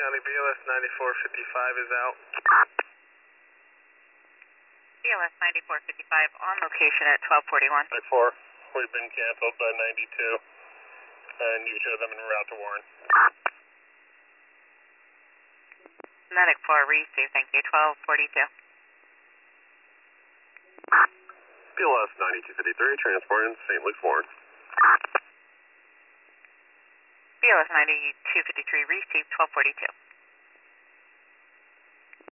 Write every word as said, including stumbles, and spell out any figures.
County, B L S ninety-four fifty-five is out. B L S ninety-four fifty-five on location at twelve forty-one. ninety-four, we've been canceled by ninety-two, and you show them en route to Warren. Medic four, receive, thank you, twelve forty-two. B L S ninety-two fifty-three, transporting Saint Luke's Warren. B L S ninety-two fifty-three, receive, twelve forty-two.